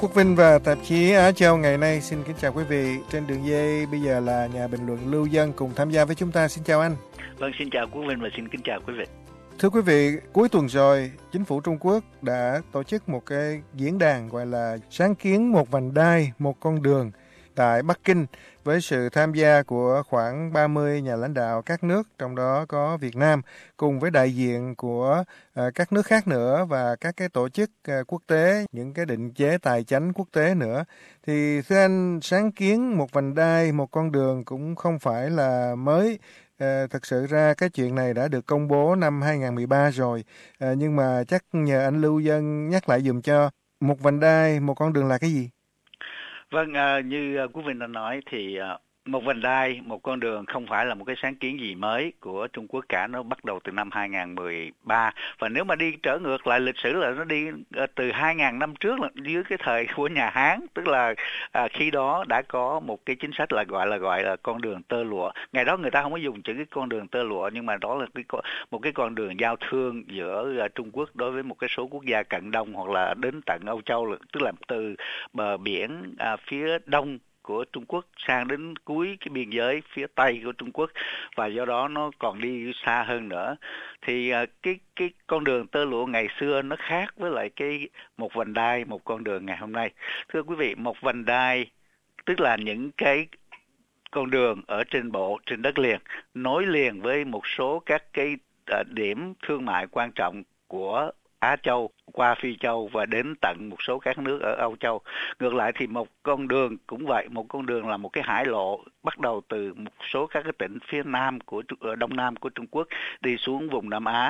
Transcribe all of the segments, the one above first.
Quốc Vinh và tạp chí Á Châu ngày nay xin kính chào quý vị. Trên đường dây bây giờ là nhà bình luận Lưu Dân cùng tham gia với chúng ta. Xin chào anh. Vâng, xin chào Quốc Vinh và xin kính chào quý vị. Thưa quý vị, cuối tuần rồi, chính phủ Trung Quốc đã tổ chức một cái diễn đàn gọi là sáng kiến một vành đai, một con đường tại Bắc Kinh với sự tham gia của khoảng 30 nhà lãnh đạo các nước, trong đó có Việt Nam, cùng với đại diện của các nước khác nữa và các cái tổ chức quốc tế, những cái định chế tài chánh quốc tế nữa. Thì thưa anh, sáng kiến một vành đai, một con đường cũng không phải là mới. Thật sự ra cái chuyện này đã được công bố năm 2013 rồi, nhưng mà chắc nhờ anh Lưu Dân nhắc lại dùm cho. Một vành đai, một con đường là cái gì? Vâng, như Quốc Vinh đã nói thì một vành đai, một con đường không phải là một cái sáng kiến gì mới của Trung Quốc cả. Nó bắt đầu từ năm 2013. Và nếu mà đi trở ngược lại lịch sử là nó đi từ 2.000 năm trước, là dưới cái thời của nhà Hán. Tức là khi đó đã có một cái chính sách là gọi là con đường tơ lụa. Ngày đó người ta không có dùng chữ cái con đường tơ lụa, nhưng mà đó là một cái con đường giao thương giữa Trung Quốc đối với một cái số quốc gia cận Đông hoặc là đến tận Âu Châu. Tức là từ bờ biển phía đông của Trung Quốc sang đến cuối cái biên giới phía tây của Trung Quốc, và do đó nó còn đi xa hơn nữa. Thì cái con đường tơ lụa ngày xưa nó khác với lại cái một vành đai, một con đường ngày hôm nay. Thưa quý vị, một vành đai tức là những cái con đường ở trên đất liền nối liền với một số các cái điểm thương mại quan trọng của Á Châu qua Phi Châu và đến tận một số các nước ở Âu Châu. Ngược lại thì một con đường cũng vậy, một con đường là một cái hải lộ bắt đầu từ một số các cái tỉnh phía nam ở đông nam của Trung Quốc đi xuống vùng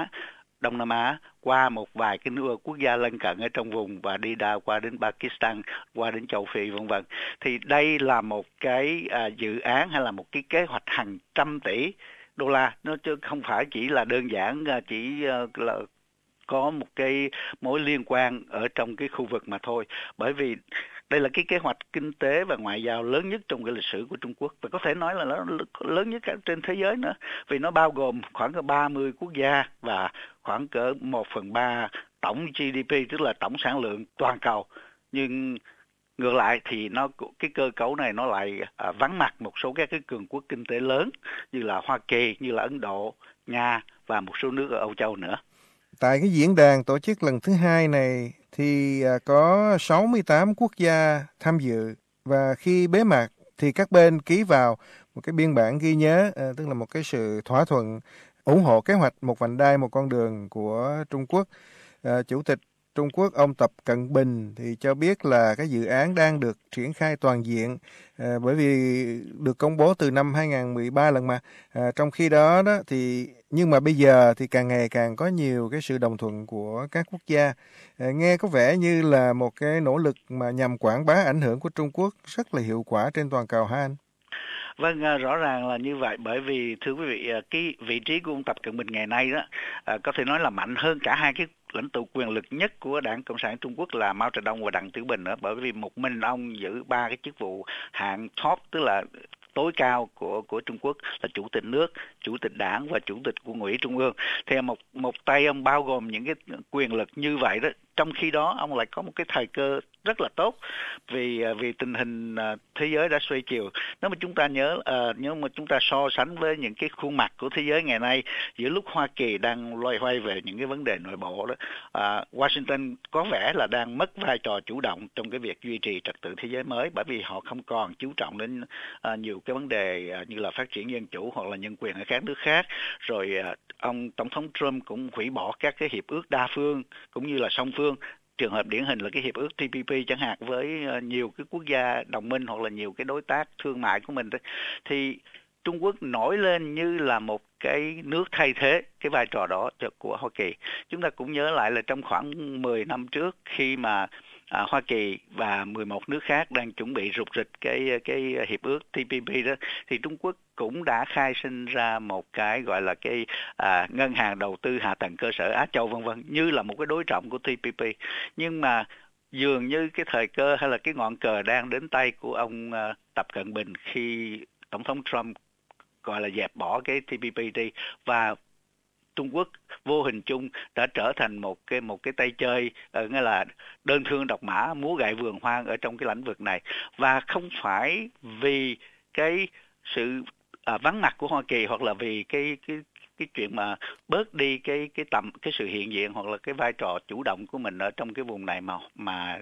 Đông Nam Á, qua một vài cái quốc gia lân cận ở trong vùng và đi qua đến Pakistan, qua đến châu Phi vân vân. Thì đây là một cái dự án hay là một cái kế hoạch hàng trăm tỷ đô la, nó chứ không phải chỉ là đơn giản là có một cái mối liên quan ở trong cái khu vực mà thôi. Bởi vì đây là cái kế hoạch kinh tế và ngoại giao lớn nhất trong cái lịch sử của Trung Quốc, và có thể nói là nó lớn nhất trên thế giới nữa, vì nó bao gồm khoảng 30 quốc gia và khoảng cỡ 1/3 tổng GDP, tức là tổng sản lượng toàn cầu. Nhưng ngược lại thì cái cơ cấu này nó lại vắng mặt một số các cái cường quốc kinh tế lớn như là Hoa Kỳ, như là Ấn Độ, Nga và một số nước ở Âu Châu nữa. Tại cái diễn đàn tổ chức lần thứ 2 này thì có 68 quốc gia tham dự, và khi bế mạc thì các bên ký vào một cái biên bản ghi nhớ, tức là một cái sự thỏa thuận ủng hộ kế hoạch một vành đai, một con đường của Trung Quốc. Chủ tịch Trung Quốc ông Tập Cận Bình thì cho biết là cái dự án đang được triển khai toàn diện, bởi vì được công bố từ năm 2013 lần mà. Trong khi đó thì nhưng mà bây giờ thì càng ngày càng có nhiều cái sự đồng thuận của các quốc gia. Nghe có vẻ như là một cái nỗ lực mà nhằm quảng bá ảnh hưởng của Trung Quốc rất là hiệu quả trên toàn cầu ha anh? Vâng, rõ ràng là như vậy, bởi vì thưa quý vị, cái vị trí của ông Tập Cận Bình ngày nay đó có thể nói là mạnh hơn cả hai cái lãnh tụ quyền lực nhất của Đảng Cộng sản Trung Quốc là Mao Trạch Đông và Đặng Tiểu Bình nữa, bởi vì một mình ông giữ ba cái chức vụ hạng top, tức là tối cao của Trung Quốc, là chủ tịch nước, chủ tịch đảng và chủ tịch của Ủy ủy Trung ương. Thì một tay ông bao gồm những cái quyền lực như vậy đó. Trong khi đó ông lại có một cái thời cơ rất là tốt, vì tình hình thế giới đã xoay chiều. Nếu mà chúng ta nếu mà chúng ta so sánh với những cái khuôn mặt của thế giới ngày nay, giữa lúc Hoa Kỳ đang loay hoay về những cái vấn đề nội bộ đó, Washington có vẻ là đang mất vai trò chủ động trong cái việc duy trì trật tự thế giới mới, bởi vì họ không còn chú trọng đến nhiều cái vấn đề như là phát triển dân chủ hoặc là nhân quyền ở các nước khác. Rồi ông Tổng thống Trump cũng hủy bỏ các cái hiệp ước đa phương cũng như là song phương. Trường hợp điển hình là cái hiệp ước TPP chẳng hạn, với nhiều cái quốc gia đồng minh hoặc là nhiều cái đối tác thương mại của mình. Thì Trung Quốc nổi lên như là một cái nước thay thế cái vai trò đó của Hoa Kỳ. Chúng ta cũng nhớ lại là trong khoảng 10 năm trước, khi mà Hoa Kỳ và 11 nước khác đang chuẩn bị rục rịch cái hiệp ước TPP đó, thì Trung Quốc cũng đã khai sinh ra một cái gọi là cái ngân hàng đầu tư hạ tầng cơ sở Á Châu vân vân, như là một cái đối trọng của TPP. Nhưng mà dường như cái thời cơ hay là cái ngọn cờ đang đến tay của ông Tập Cận Bình khi Tổng thống Trump gọi là dẹp bỏ cái TPP đi, và Trung Quốc vô hình chung đã trở thành một cái tay chơi, nghĩa là đơn thương độc mã, múa gậy vườn hoang ở trong cái lĩnh vực này, và không phải vì cái sự vắng mặt của Hoa Kỳ, hoặc là vì cái chuyện mà bớt đi cái sự hiện diện hoặc là cái vai trò chủ động của mình ở trong cái vùng này mà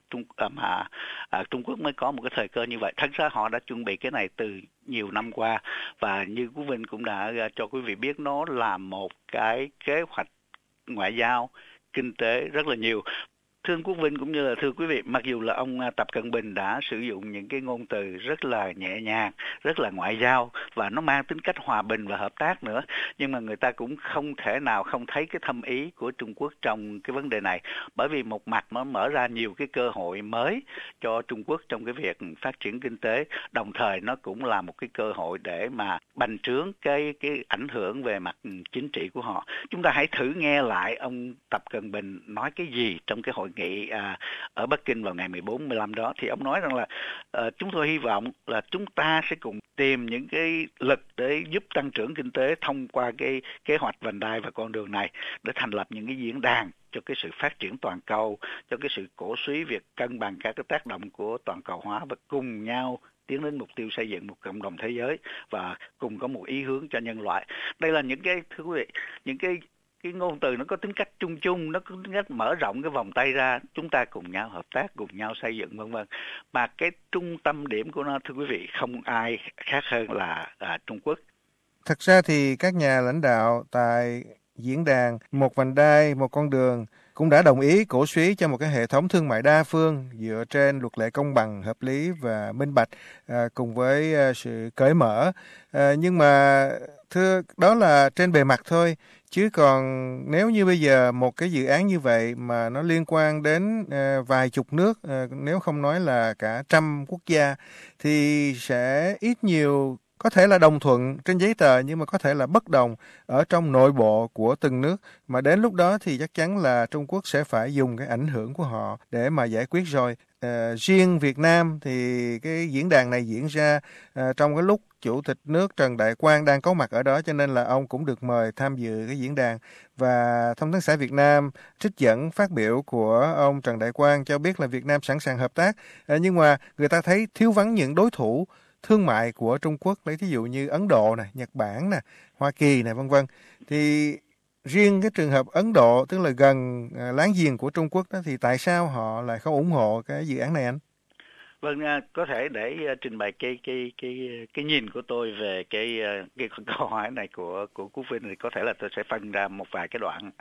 Trung Quốc mới có một cái thời cơ như vậy. Thật ra họ đã chuẩn bị cái này từ nhiều năm qua, và như Quốc Vinh cũng đã cho quý vị biết, nó là một cái kế hoạch ngoại giao kinh tế rất là nhiều. Thưa Quốc Vinh cũng như là thưa quý vị, mặc dù là ông Tập Cận Bình đã sử dụng những cái ngôn từ rất là nhẹ nhàng, rất là ngoại giao, và nó mang tính cách hòa bình và hợp tác nữa, nhưng mà người ta cũng không thể nào không thấy cái thâm ý của Trung Quốc trong cái vấn đề này, bởi vì một mặt nó mở ra nhiều cái cơ hội mới cho Trung Quốc trong cái việc phát triển kinh tế, đồng thời nó cũng là một cái cơ hội để mà bành trướng cái ảnh hưởng về mặt chính trị của họ. Chúng ta hãy thử nghe lại ông Tập Cận Bình nói cái gì trong cái hội nghị ở Bắc Kinh vào ngày 14-15 đó. Thì ông nói rằng là chúng tôi hy vọng là chúng ta sẽ cùng tìm những cái lực để giúp tăng trưởng kinh tế thông qua cái kế hoạch vành đai và con đường này, để thành lập những cái diễn đàn cho cái sự phát triển toàn cầu, cho cái sự cổ suý việc cân bằng các cái tác động của toàn cầu hóa, và cùng nhau tiến đến mục tiêu xây dựng một cộng đồng thế giới và cùng có một ý hướng cho nhân loại. Đây là những cái, thưa quý vị, những cái ngôn từ nó có tính cách chung chung, nó có tính cách mở rộng cái vòng tay ra, chúng ta cùng nhau hợp tác, cùng nhau xây dựng vân vân. Mà cái trung tâm điểm của nó, thưa quý vị, không ai khác hơn là Trung Quốc. Thật ra thì các nhà lãnh đạo tại diễn đàn Một vành đai, một con đường cũng đã đồng ý cổ suý cho một cái hệ thống thương mại đa phương dựa trên luật lệ công bằng, hợp lý và minh bạch, cùng với sự cởi mở. Nhưng mà thưa, đó là trên bề mặt thôi. Chứ còn nếu như bây giờ một cái dự án như vậy mà nó liên quan đến vài chục nước, nếu không nói là cả trăm quốc gia, thì sẽ ít nhiều có thể là đồng thuận trên giấy tờ, nhưng mà có thể là bất đồng ở trong nội bộ của từng nước. Mà đến lúc đó thì chắc chắn là Trung Quốc sẽ phải dùng cái ảnh hưởng của họ để mà giải quyết rồi. Riêng Việt Nam thì cái diễn đàn này diễn ra trong cái lúc Chủ tịch nước Trần Đại Quang đang có mặt ở đó, cho nên là ông cũng được mời tham dự cái diễn đàn. Và Thông tấn xã Việt Nam trích dẫn phát biểu của ông Trần Đại Quang cho biết là Việt Nam sẵn sàng hợp tác, nhưng mà người ta thấy thiếu vắng những đối thủ thương mại của Trung Quốc, lấy thí dụ như Ấn Độ nè, Nhật Bản nè, Hoa Kỳ nè, vân vân. Thì riêng cái trường hợp Ấn Độ, tức là gần láng giềng của Trung Quốc đó, thì tại sao họ lại không ủng hộ cái dự án này anh? Vâng, có thể để trình bày cái nhìn của tôi về cái câu hỏi này của Quốc Vinh, thì có thể là tôi sẽ phân ra một vài cái đoạn.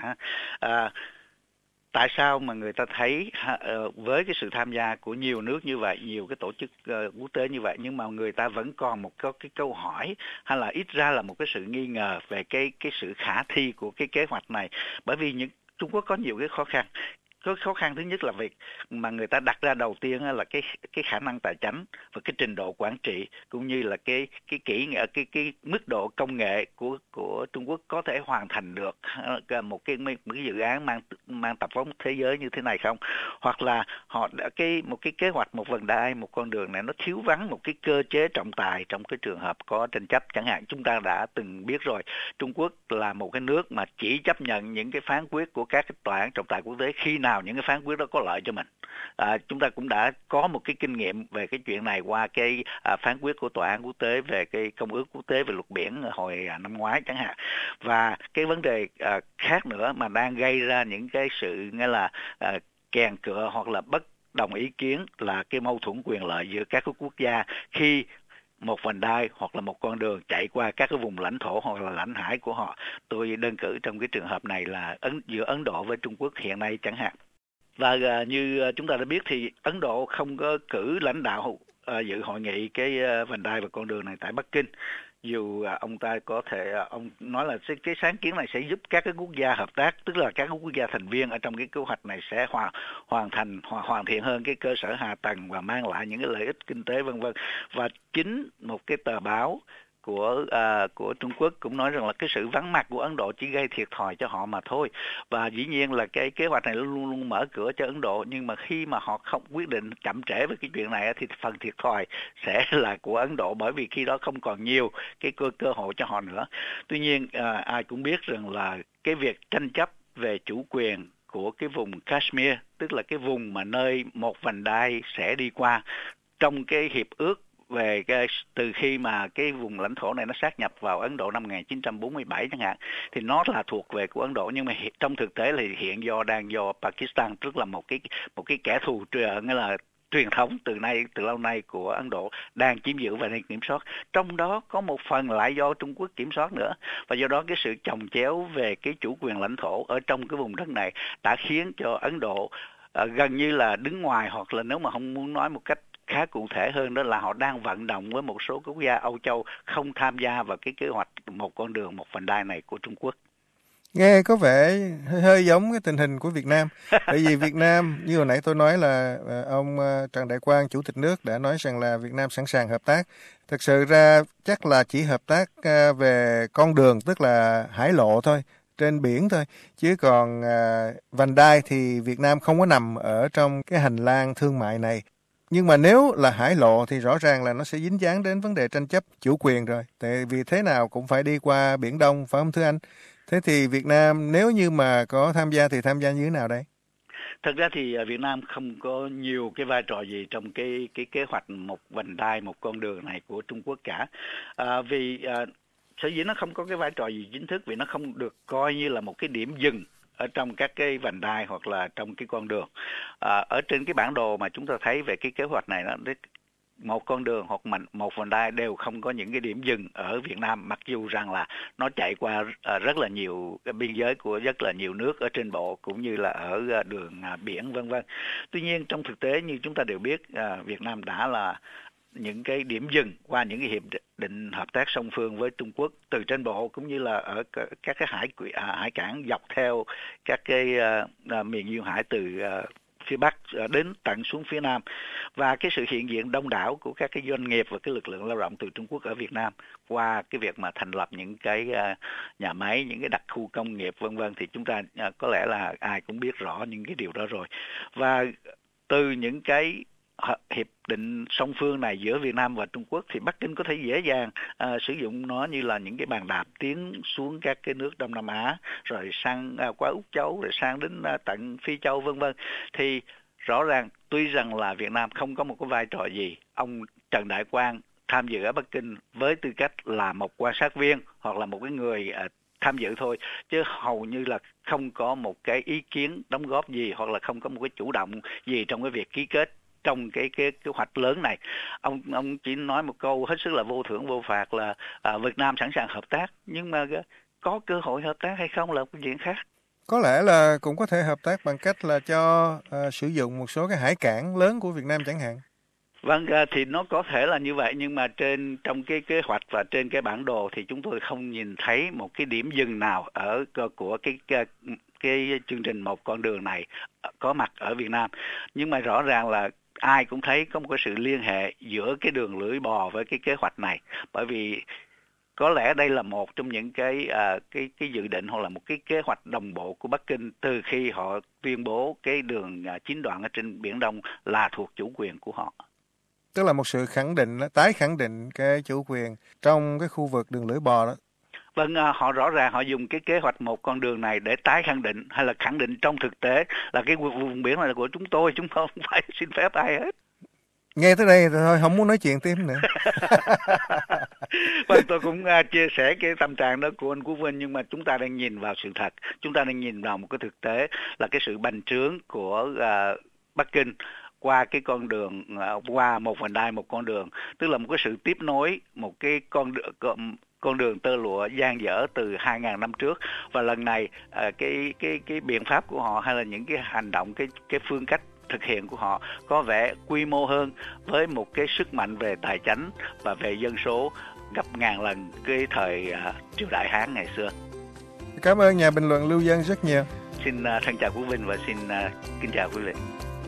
Tại sao mà người ta thấy với cái sự tham gia của nhiều nước như vậy, nhiều cái tổ chức quốc tế như vậy, nhưng mà người ta vẫn còn một cái câu hỏi, hay là ít ra là một cái sự nghi ngờ về cái sự khả thi của cái kế hoạch này? Bởi vì Trung Quốc có nhiều cái khó khăn. Cái khó khăn thứ nhất là việc mà người ta đặt ra đầu tiên là cái khả năng tài chính và cái trình độ quản trị, cũng như là cái mức độ công nghệ của Trung Quốc có thể hoàn thành được một cái dự án mang tầm vóc thế giới như thế này không, hoặc là họ một cái kế hoạch một vành đai, một con đường này nó thiếu vắng một cái cơ chế trọng tài trong cái trường hợp có tranh chấp. Chẳng hạn chúng ta đã từng biết rồi, Trung Quốc là một cái nước mà chỉ chấp nhận những cái phán quyết của các cái tòa án trọng tài quốc tế khi nào những cái phán quyết đó có lợi cho mình. Chúng ta cũng đã có một cái kinh nghiệm về cái chuyện này qua cái phán quyết của tòa án quốc tế về cái công ước quốc tế về luật biển hồi năm ngoái chẳng hạn. Và cái vấn đề khác nữa mà đang gây ra những cái sự nghĩa là kèn cựa hoặc là bất đồng ý kiến là cái mâu thuẫn quyền lợi giữa các quốc gia khi một vành đai hoặc là một con đường chạy qua các cái vùng lãnh thổ hoặc là lãnh hải của họ. Tôi đơn cử trong cái trường hợp này là giữa Ấn Độ với Trung Quốc hiện nay chẳng hạn. Và như chúng ta đã biết thì Ấn Độ không có cử lãnh đạo dự hội nghị cái vành đai và con đường này tại Bắc Kinh. Dù ông ta có thể, ông nói là cái sáng kiến này sẽ giúp các cái quốc gia hợp tác, tức là các quốc gia thành viên ở trong cái kế hoạch này sẽ hoàn thiện hơn cái cơ sở hạ tầng và mang lại những cái lợi ích kinh tế vân vân. Và chính một cái tờ báo của Trung Quốc cũng nói rằng là cái sự vắng mặt của Ấn Độ chỉ gây thiệt thòi cho họ mà thôi. Và dĩ nhiên là cái kế hoạch này luôn luôn mở cửa cho Ấn Độ, nhưng mà khi mà họ không quyết định chậm trễ với cái chuyện này thì phần thiệt thòi sẽ là của Ấn Độ, bởi vì khi đó không còn nhiều cái cơ hội cho họ nữa. Tuy nhiên ai cũng biết rằng là cái việc tranh chấp về chủ quyền của cái vùng Kashmir, tức là cái vùng mà nơi một vành đai sẽ đi qua trong cái hiệp ước về từ khi mà cái vùng lãnh thổ này nó sát nhập vào Ấn Độ năm 1947 chẳng hạn, thì nó là thuộc về của Ấn Độ, nhưng mà trong thực tế là hiện đang do Pakistan, tức là một cái kẻ thù nghĩa là truyền thống từ lâu nay của Ấn Độ đang chiếm giữ và đang kiểm soát. Trong đó có một phần lại do Trung Quốc kiểm soát nữa, và do đó cái sự chồng chéo về cái chủ quyền lãnh thổ ở trong cái vùng đất này đã khiến cho Ấn Độ gần như là đứng ngoài, hoặc là nếu mà không muốn nói một cách khá cụ thể hơn đó là họ đang vận động với một số quốc gia Âu Châu không tham gia vào cái kế hoạch một con đường một vành đai này của Trung Quốc. Nghe có vẻ hơi giống cái tình hình của Việt Nam. Bởi vì Việt Nam, như hồi nãy tôi nói là ông Trần Đại Quang, Chủ tịch nước đã nói rằng là Việt Nam sẵn sàng hợp tác. Thực sự ra chắc là chỉ hợp tác về con đường, tức là hải lộ thôi, trên biển thôi. Chứ còn vành đai thì Việt Nam không có nằm ở trong cái hành lang thương mại này. Nhưng mà nếu là hải lộ thì rõ ràng là nó sẽ dính dáng đến vấn đề tranh chấp chủ quyền rồi. Tại vì thế nào cũng phải đi qua Biển Đông, phải không thưa anh? Thế thì Việt Nam nếu như mà có tham gia thì tham gia như thế nào đây? Thật ra thì Việt Nam không có nhiều cái vai trò gì trong cái kế hoạch một vành đai, một con đường này của Trung Quốc cả. Vì sở dĩ nó không có cái vai trò gì chính thức, vì nó không được coi như là một cái điểm dừng ở trong các cái vành đai hoặc là trong cái con đường. Ở trên cái bản đồ mà chúng ta thấy về cái kế hoạch này, một con đường hoặc một vành đai đều không có những cái điểm dừng ở Việt Nam, mặc dù rằng là nó chạy qua rất là nhiều cái biên giới của rất là nhiều nước ở trên bộ cũng như là ở đường biển vân vân. Tuy nhiên trong thực tế như chúng ta đều biết, Việt Nam đã là những cái điểm dừng qua những cái hiệp định hợp tác song phương với Trung Quốc từ trên bộ cũng như là ở các cái hải cảng dọc theo các cái miền duyên hải từ phía Bắc đến tận xuống phía Nam, và cái sự hiện diện đông đảo của các cái doanh nghiệp và cái lực lượng lao động từ Trung Quốc ở Việt Nam qua cái việc mà thành lập những cái nhà máy, những cái đặc khu công nghiệp vân vân, thì chúng ta có lẽ là ai cũng biết rõ những cái điều đó rồi. Và từ những cái hiệp định song phương này giữa Việt Nam và Trung Quốc thì Bắc Kinh có thể dễ dàng sử dụng nó như là những cái bàn đạp tiến xuống các cái nước Đông Nam Á, rồi sang qua Úc Châu, rồi sang đến tận Phi Châu vân vân. Thì rõ ràng tuy rằng là Việt Nam không có một cái vai trò gì, ông Trần Đại Quang tham dự ở Bắc Kinh với tư cách là một quan sát viên hoặc là một cái người tham dự thôi, chứ hầu như là không có một cái ý kiến đóng góp gì hoặc là không có một cái chủ động gì trong cái việc ký kết trong cái kế hoạch lớn này. Ông chỉ nói một câu hết sức là vô thưởng vô phạt là Việt Nam sẵn sàng hợp tác, nhưng mà có cơ hội hợp tác hay không là một chuyện khác. Có lẽ là cũng có thể hợp tác bằng cách là cho sử dụng một số cái hải cảng lớn của Việt Nam chẳng hạn. Vâng, thì nó có thể là như vậy, nhưng mà trong cái kế hoạch và trên cái bản đồ thì chúng tôi không nhìn thấy một cái điểm dừng nào của cái chương trình một con đường này có mặt ở Việt Nam. Nhưng mà rõ ràng là ai cũng thấy có một cái sự liên hệ giữa cái đường lưỡi bò với cái kế hoạch này, bởi vì có lẽ đây là một trong những cái dự định hoặc là một cái kế hoạch đồng bộ của Bắc Kinh từ khi họ tuyên bố cái đường 9 đoạn ở trên Biển Đông là thuộc chủ quyền của họ. Tức là một sự khẳng định, tái khẳng định cái chủ quyền trong cái khu vực đường lưỡi bò đó. Vâng, họ rõ ràng họ dùng cái kế hoạch một con đường này để tái khẳng định hay là khẳng định trong thực tế là cái vùng biển này là của chúng tôi, chúng không phải xin phép ai hết. Nghe tới đây thôi, không muốn nói chuyện tiếp nữa. Vâng, tôi cũng chia sẻ cái tâm trạng đó của anh Quốc Vinh, nhưng mà chúng ta đang nhìn vào sự thật, chúng ta đang nhìn vào một cái thực tế là cái sự bành trướng của Bắc Kinh qua cái con đường, qua một vành đai một con đường, tức là một cái sự tiếp nối một cái con đường tơ lụa dang dở từ 2.000 năm trước, và lần này cái biện pháp của họ hay là những cái hành động, cái phương cách thực hiện của họ có vẻ quy mô hơn, với một cái sức mạnh về tài chánh và về dân số gấp ngàn lần cái thời triều đại Hán ngày xưa. Cảm ơn nhà bình luận Lưu Dân rất nhiều. Xin thân chào quý vị và xin kính chào quý vị.